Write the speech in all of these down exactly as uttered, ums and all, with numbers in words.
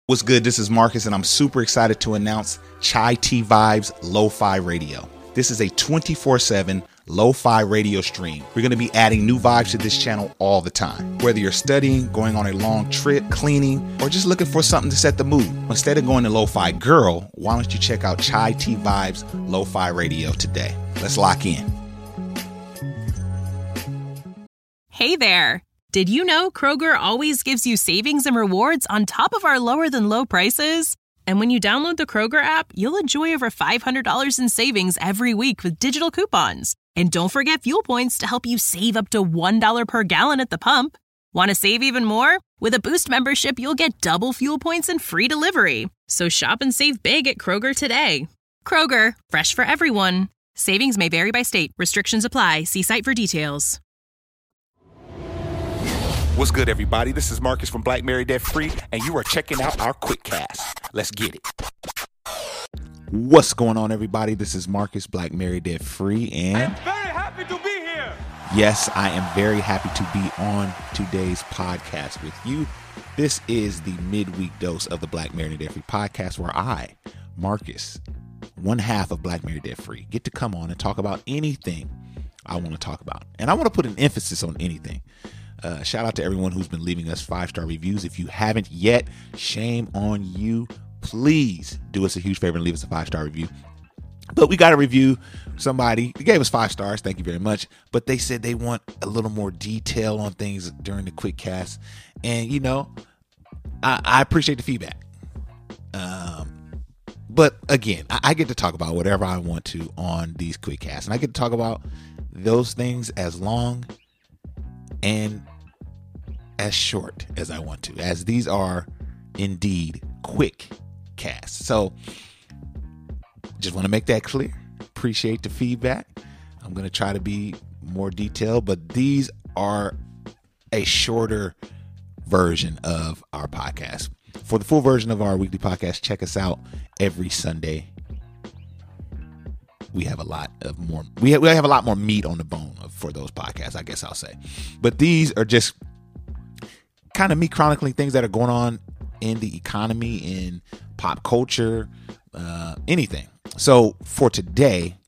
What's good? This is Marcus, and I'm super excited to announce Chai Tea Vibes Lo-Fi Radio. This is a twenty-four seven lo-fi radio stream. We're going to be adding new vibes to this channel all the time. Whether you're studying, going on a long trip, cleaning, or just looking for something to set the mood. Instead of going to Lo-Fi Girl, why don't you check out Chai Tea Vibes Lo-Fi Radio today? Let's lock in. Hey there. Did you know Kroger always gives you savings and rewards on top of our lower than low prices? And when you download the Kroger app, you'll enjoy over five hundred dollars in savings every week with digital coupons. And don't forget fuel points to help you save up to one dollar per gallon at the pump. Want to save even more? With a Boost membership, you'll get double fuel points and free delivery. So shop and save big at Kroger today. Kroger, fresh for everyone. Savings may vary by state. Restrictions apply. See site for details. What's good, everybody? This is Marcus from Black Married Debt Free, and you are checking out our quick cast. Let's get it. What's going on, everybody? This is Marcus, Black Married Debt Free, and I'm very happy to be here. Yes, I am very happy to be on today's podcast with you. This is the midweek dose of the Black Married Debt Free podcast, where I, Marcus, one half of Black Married Debt Free, get to come on and talk about anything I want to talk about, and I want to put an emphasis on anything. Uh, shout out to everyone who's been leaving us five-star reviews. If you haven't yet, shame on you. Please do us a huge favor and leave us a five-star review. But we got to review somebody. They gave us five stars. Thank you very much. But they said they want a little more detail on things during the quick cast. And, you know, I, I appreciate the feedback. Um, but again, I, I get to talk about whatever I want to on these quick casts. And I get to talk about those things as long and as short as I want to, as these are indeed quick casts. So just want to make that clear. Appreciate the feedback. I'm going to try to be more detailed, but these are a shorter version of our podcast. For the full version of our weekly podcast, check us out every Sunday. We have a lot of more. We have, we have a lot more meat on the bone for those podcasts, I guess I'll say. But these are just kind of me chronicling things that are going on in the economy, in pop culture, uh, anything. So for today,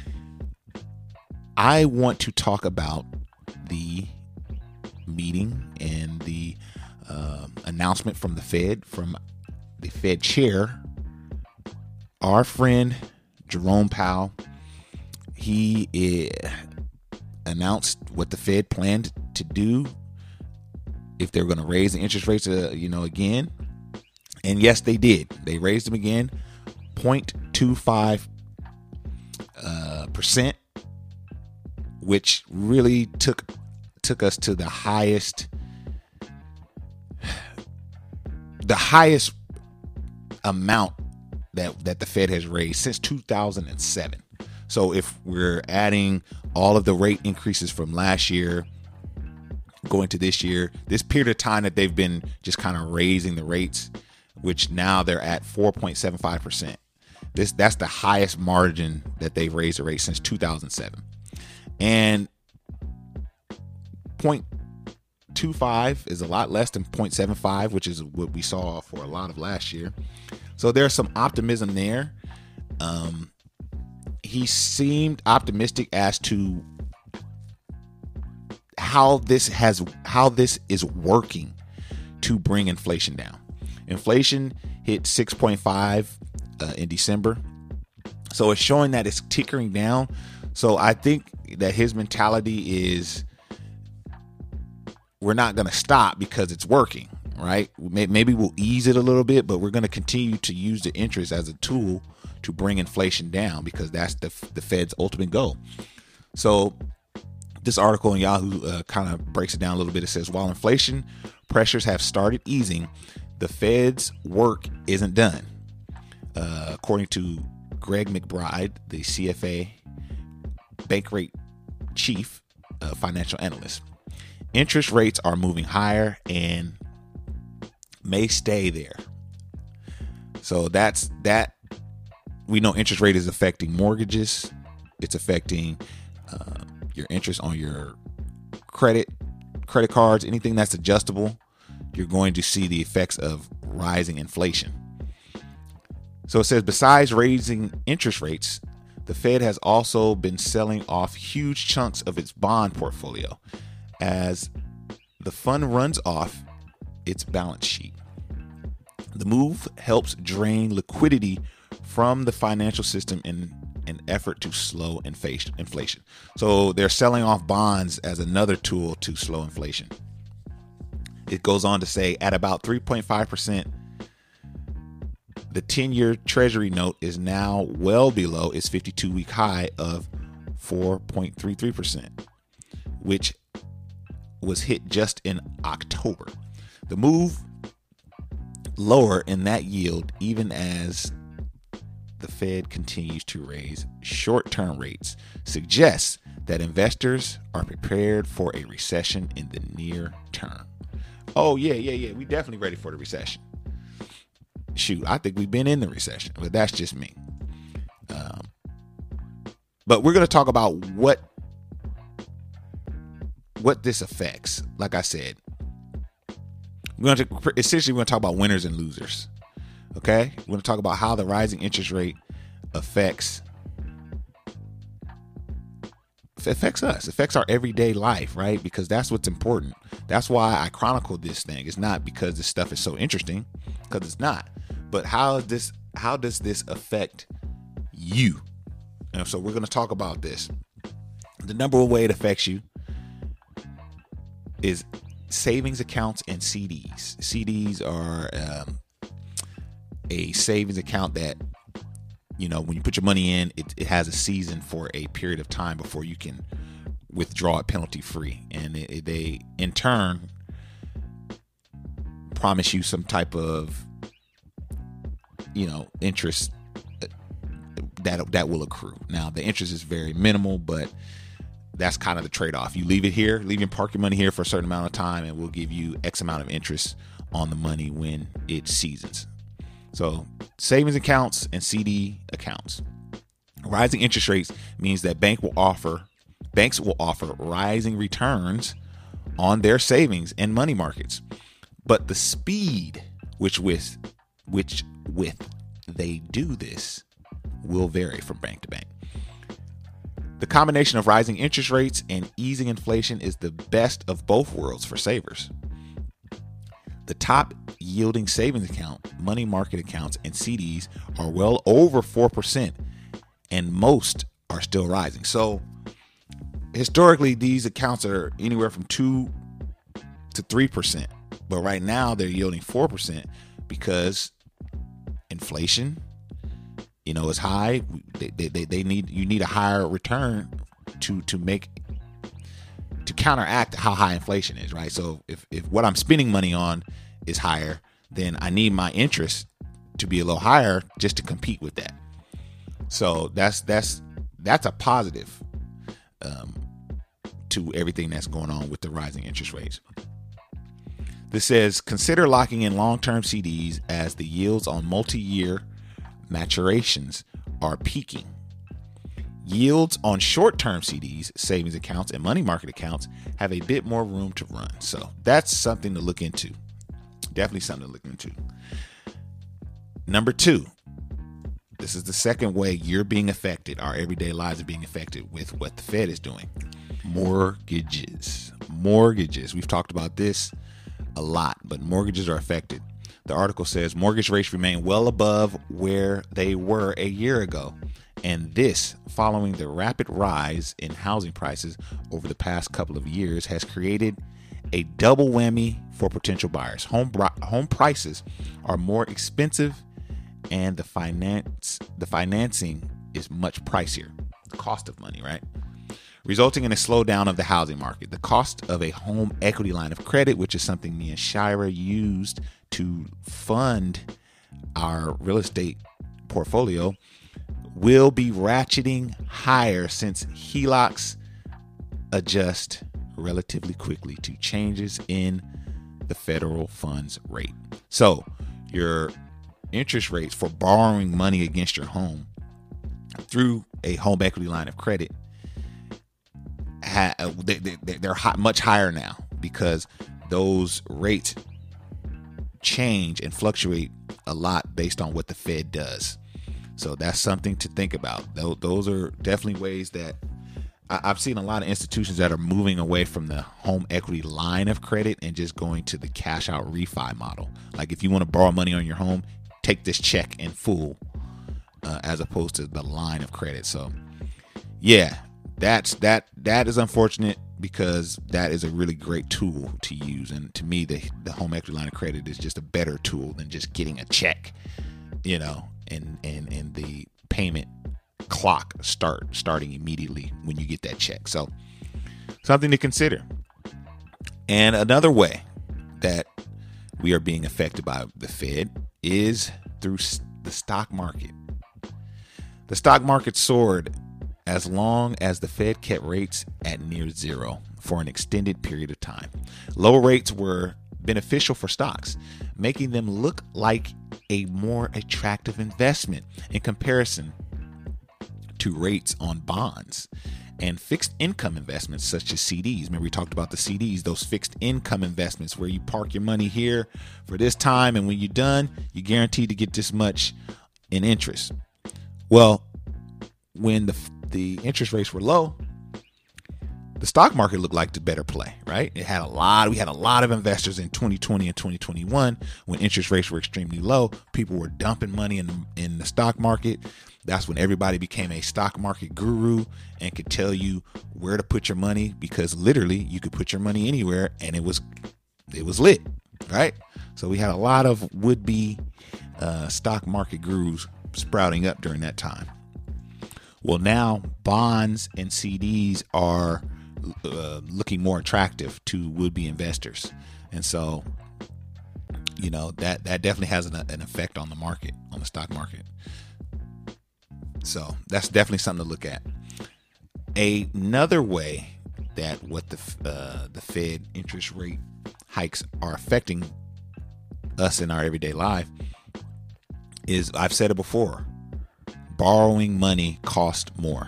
I want to talk about the meeting and the uh, announcement from the Fed, from the Fed chair, our friend Jerome Powell. He uh, announced what the Fed planned to do if they were going to raise the interest rates, uh, you know, again. And yes, they did. They raised them again, zero point two five uh, percent, which really took took us to the highest, the highest amount that that the Fed has raised since two thousand seven. So if we're adding all of the rate increases from last year going to this year, this period of time that they've been just kind of raising the rates, which now they're at four point seven five percent. This that's the highest margin that they've raised the rate since two thousand seven. And zero point two five is a lot less than zero point seven five, which is what we saw for a lot of last year. So there's some optimism there. Um, he seemed optimistic as to how this has how this is working to bring inflation down. Inflation hit six point five uh, in December, so it's showing that it's tickering down. So I think that his mentality is, we're not going to stop because it's working, right? Maybe we'll ease it a little bit, but we're going to continue to use the interest as a tool to bring inflation down, because that's the the Fed's ultimate goal. So this article in Yahoo uh, kind of breaks it down a little bit. It says, while inflation pressures have started easing, the Fed's work isn't done. Uh, according to Greg McBride, the C F A Bankrate chief uh, financial analyst, interest rates are moving higher and may stay there. So that's that. We know interest rate is affecting mortgages. It's affecting uh, your interest on your credit, credit cards, anything that's adjustable. You're going to see the effects of rising inflation. So it says, besides raising interest rates, the Fed has also been selling off huge chunks of its bond portfolio as the fund runs off its balance sheet. The move helps drain liquidity from the financial system in an effort to slow inflation. So they're selling off bonds as another tool to slow inflation. It goes on to say, at about three point five percent, the ten-year Treasury note is now well below its fifty-two-week high of four point three three percent, which was hit just in October. The move lower in that yield, even as the Fed continues to raise short-term rates, suggests that investors are prepared for a recession in the near term. Oh, yeah, yeah, yeah. We definitely ready for the recession. Shoot, I think we've been in the recession, but that's just me. Um, but we're going to talk about what what this affects. Like I said, we're going to essentially we're going to talk about winners and losers. Okay, we're going to talk about how the rising interest rate affects affects us, affects our everyday life, right? Because that's what's important. That's why I chronicled this thing. It's not because this stuff is so interesting, because it's not. But how is this? How does this affect you? And so we're going to talk about this. The number one way it affects you is savings accounts and C Ds. C Ds are um, a savings account that, you know, when you put your money in, it, it has a season for a period of time before you can withdraw it penalty free. And it, it, they, in turn, promise you some type of, you know, interest that that will accrue. Now, the interest is very minimal, but that's kind of the trade-off. You leave it here, leave and park your money here for a certain amount of time, and we'll give you X amount of interest on the money when it seasons. So savings accounts and C D accounts. Rising interest rates means that bank will offer banks will offer rising returns on their savings and money markets. But the speed which with which with they do this will vary from bank to bank. The combination of rising interest rates and easing inflation is the best of both worlds for savers. The top yielding savings account, money market accounts, and C Ds are well over four percent, and most are still rising. So historically, these accounts are anywhere from two to three percent, but right now they're yielding four percent because inflation, you know, is high. They, they, they need you need a higher return to to make to counteract how high inflation is, right? So if, if what I'm spending money on is higher, then I need my interest to be a little higher just to compete with that. So that's that's that's a positive um, to everything that's going on with the rising interest rates. This says, consider locking in long-term C Ds as the yields on multi-year maturations are peaking. Yields on short-term C Ds, savings accounts, and money market accounts have a bit more room to run. So that's something to look into. Definitely something to look into. Number two, this is the second way you're being affected. Our everyday lives are being affected with what the Fed is doing. Mortgages. Mortgages. We've talked about this a lot, but mortgages are affected. The article says mortgage rates remain well above where they were a year ago. And this, following the rapid rise in housing prices over the past couple of years, has created a double whammy for potential buyers. Home home prices are more expensive, and the finance the financing is much pricier. The cost of money, right? Resulting in a slowdown of the housing market. The cost of a home equity line of credit, which is something me and Shira used to fund our real estate portfolio, will be ratcheting higher since H E L O Cs adjust relatively quickly to changes in the federal funds rate. So your interest rates for borrowing money against your home through a home equity line of credit, they're much higher now because those rates change and fluctuate a lot based on what the Fed does. So that's something to think about. Those are definitely ways that I've seen a lot of institutions that are moving away from the home equity line of credit and just going to the cash out refi model. Like if you want to borrow money on your home, take this check in full, uh, as opposed to the line of credit. So yeah, that's that that is unfortunate, because that is a really great tool to use. And to me, the the home equity line of credit is just a better tool than just getting a check, you know, and and and the payment clock start starting immediately when you get that check. So something to consider. And another way that we are being affected by the Fed is through the stock market. The stock market soared as long as the Fed kept rates at near zero for an extended period of time. Lower rates were beneficial for stocks, making them look like a more attractive investment in comparison to rates on bonds and fixed income investments such as C Ds. Remember, we talked about the C Ds, those fixed income investments where you park your money here for this time, and when you're done, you're guaranteed to get this much in interest. Well, when the the interest rates were low, the stock market looked like the better play, right? It had a lot. We had a lot of investors in twenty twenty and twenty twenty-one when interest rates were extremely low. People were dumping money in the, in the stock market. That's when everybody became a stock market guru and could tell you where to put your money, because literally you could put your money anywhere and it was it was lit, right? So we had a lot of would-be uh, stock market gurus sprouting up during that time. Well, now bonds and C Ds are uh, looking more attractive to would-be investors. And so, you know, that, that definitely has an, an effect on the market, on the stock market. So that's definitely something to look at. Another way that what the uh, the Fed interest rate hikes are affecting us in our everyday life is, I've said it before, borrowing money costs more.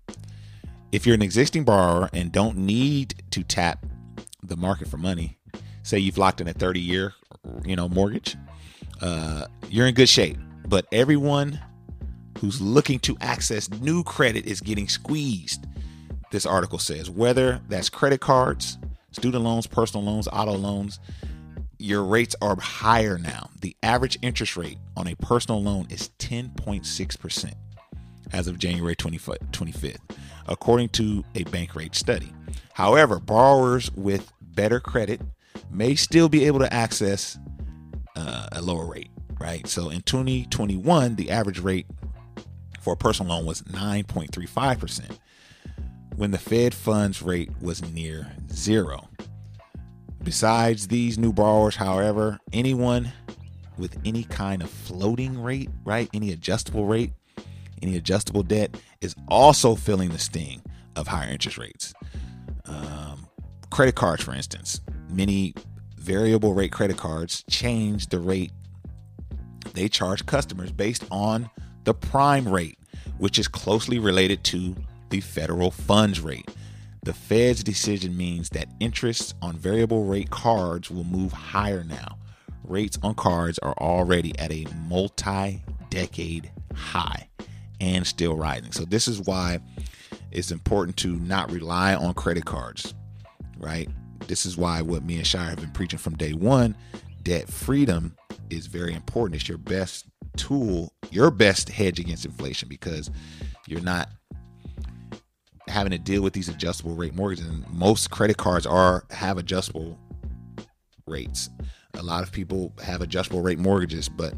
If you're an existing borrower and don't need to tap the market for money, say you've locked in a thirty year, you know, mortgage, uh, you're in good shape. But everyone who's looking to access new credit is getting squeezed, this article says. Whether that's credit cards, student loans, personal loans, auto loans, your rates are higher now. The average interest rate on a personal loan is ten point six percent as of January twenty-fifth, according to a Bankrate study. However, borrowers with better credit may still be able to access uh, a lower rate, right? So in twenty twenty-one, the average rate for a personal loan was nine point three five percent, when the Fed funds rate was near zero. Besides these new borrowers, however, anyone with any kind of floating rate, right, any adjustable rate, any adjustable debt is also feeling the sting of higher interest rates. Um, credit cards, for instance, many variable rate credit cards change the rate they charge customers based on the prime rate, which is closely related to the federal funds rate. The Fed's decision means that interest on variable rate cards will move higher now. Rates on cards are already at a multi-decade high and still rising. So this is why it's important to not rely on credit cards, right? This is why what me and Shire have been preaching from day one, debt freedom is very important. It's your best tool, your best hedge against inflation, because you're not having to deal with these adjustable rate mortgages. And most credit cards are have adjustable rates. A lot of people have adjustable rate mortgages, but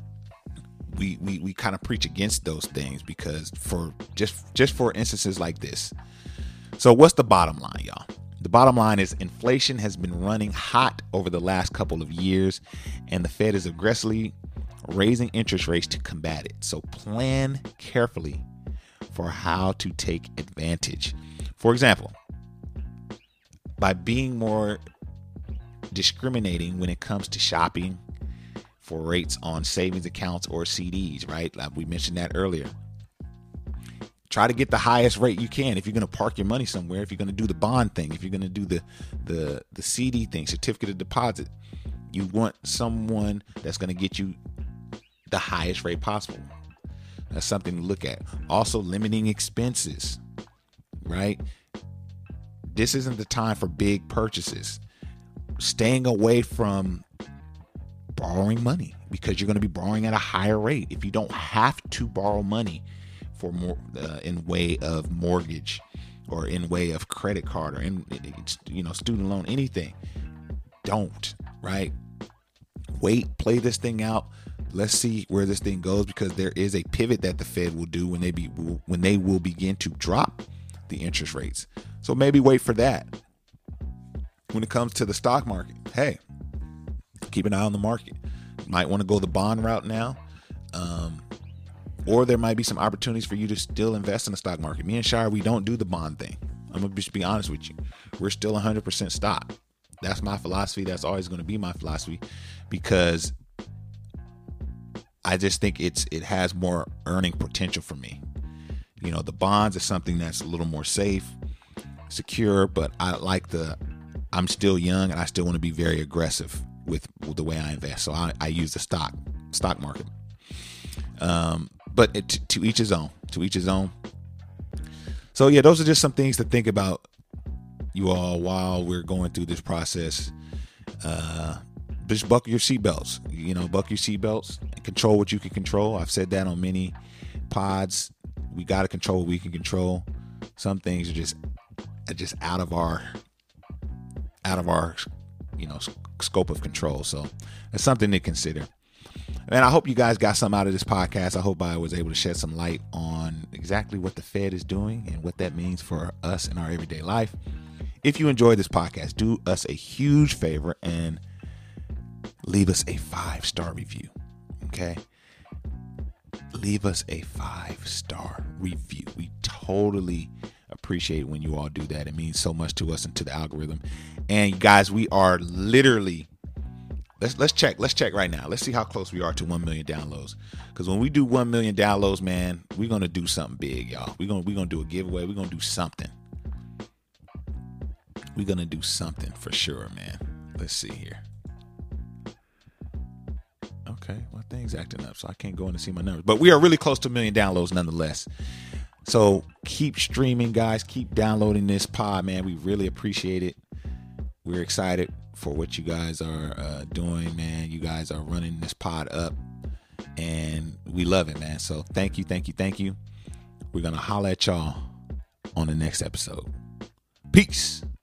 we we, we kind of preach against those things because for just just for instances like this. So what's the bottom line, y'all? The bottom line is inflation has been running hot over the last couple of years, and the Fed is aggressively raising interest rates to combat it. So plan carefully for how to take advantage. For example, by being more discriminating when it comes to shopping for rates on savings accounts or C Ds, right? Like we mentioned that earlier. Try to get the highest rate you can. If you're going to park your money somewhere, if you're going to do the bond thing, if you're going to do the the the C D thing, certificate of deposit, You want someone that's going to get you the highest rate possible. That's something to look at. Also, limiting expenses, right? This isn't the time for big purchases. Staying away from borrowing money, because you're going to be borrowing at a higher rate. If you don't have to borrow money for more uh, in way of mortgage or in way of credit card or in, you know, student loan, anything, don't, right? Wait, play this thing out. Let's see where this thing goes, because there is a pivot that the Fed will do when they be when they will begin to drop the interest rates. So maybe wait for that. When it comes to the stock market, hey, keep an eye on the market. Might want to go the bond route now. Um, or there might be some opportunities for you to still invest in the stock market. Me and Shire, we don't do the bond thing. I'm going to just be honest with you. We're still one hundred percent stock. That's my philosophy. That's always going to be my philosophy, because I just think it's it has more earning potential for me. You know, the bonds is something that's a little more safe, secure, but I like the, I'm still young and I still want to be very aggressive with, with the way I invest. So I, I use the stock, stock market. Um, but it, to each his own, to each his own. So yeah, those are just some things to think about, you all, while we're going through this process. Uh, just buckle your seatbelts, you know, buckle your seatbelts and control what you can control. I've said that on many pods. We got to control what we can control. Some things are just, are just out of our, out of our, you know, scope of control. So it's something to consider. And I hope you guys got something out of this podcast. I hope I was able to shed some light on exactly what the Fed is doing and what that means for us in our everyday life. If you enjoyed this podcast, do us a huge favor and leave us a five-star review. Okay? Leave us a five-star review. We totally appreciate when you all do that. It means so much to us and to the algorithm. And guys, we are literally, let's let's check. Let's check right now. Let's see how close we are to one million downloads. Because when we do one million downloads, man, we're going to do something big, y'all. We're going we're going to do a giveaway. We're going to do something. We're going to do something for sure, man. Let's see here. Okay, well, things acting up, so I can't go in and see my numbers. But we are really close to a million downloads nonetheless. So keep streaming, guys. Keep downloading this pod, man. We really appreciate it. We're excited for what you guys are uh, doing, man. You guys are running this pod up, and we love it, man. So thank you, thank you, thank you. We're going to holler at y'all on the next episode. Peace.